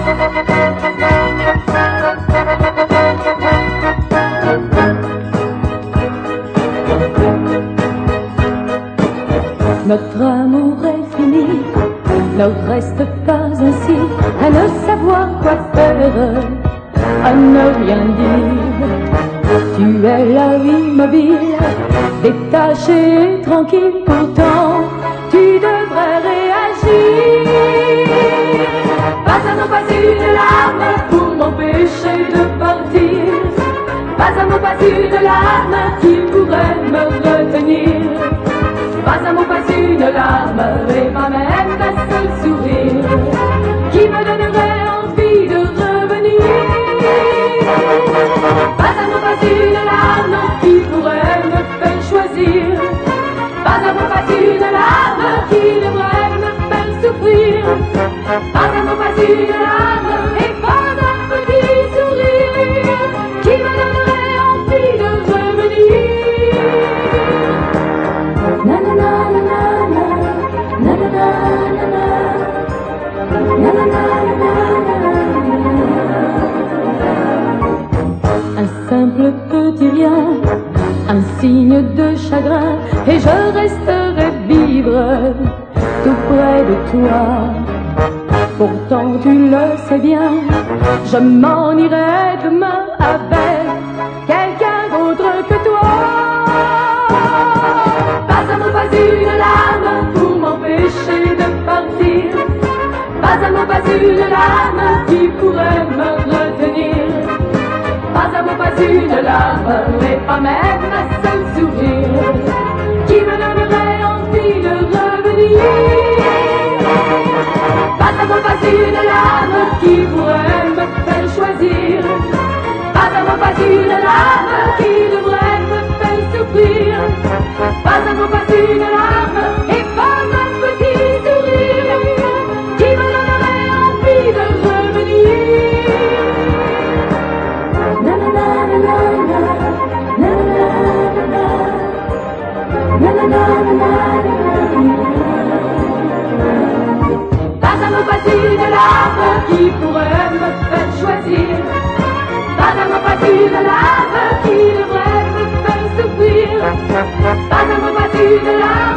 Notre amour est fini, ne reste pas ainsi, à ne savoir quoi faire, à ne rien dire. Tu es là immobile, détaché et tranquille, pourtant tu devrais réagir. Pas un mot, pas une larme pour m'empêcher de partir. Pas un mot, pas une larme qui pourrait me retenir. Pas un mot, pas une larme, et pas même un seul sourire qui me donnerait envie de revenir. Pas un mot, pas une larme qui pourrait me faire choisir. Pas un mot, pas une larme qui devrait me faire souffrir. Pas un mot, pas une larme, et pas un petit sourire qui me donnerait envie de revenir. Na na na na na na na na na na na na. Un simple petit rien, un signe de chagrin, et je resterai vivre tout près de toi. Pourtant tu le sais bien, je m'en irai demain avec quelqu'un d'autre que toi. Pas un mot, pas une larme pour m'empêcher de partir. Pas un mot, pas une larme qui pourrait me retenir. Pas un mot, pas une larme, et pas même un seul sourire qui me donnerait envie de revenir. Pas un mot, pas une larme qui pourrait me faire choisir. Pas un mot, pas une larme qui devrait me faire souffrir. Pas un mot, pas une larme, et pas un petit sourire qui me donnerait envie de revenir. Na na na na na na na na na na. Pas un mot, pas une larme qui pourrait me faire choisir. Pas un mot, pas une larme qui devrait me faire souffrir. Pas un mot, pas une larme.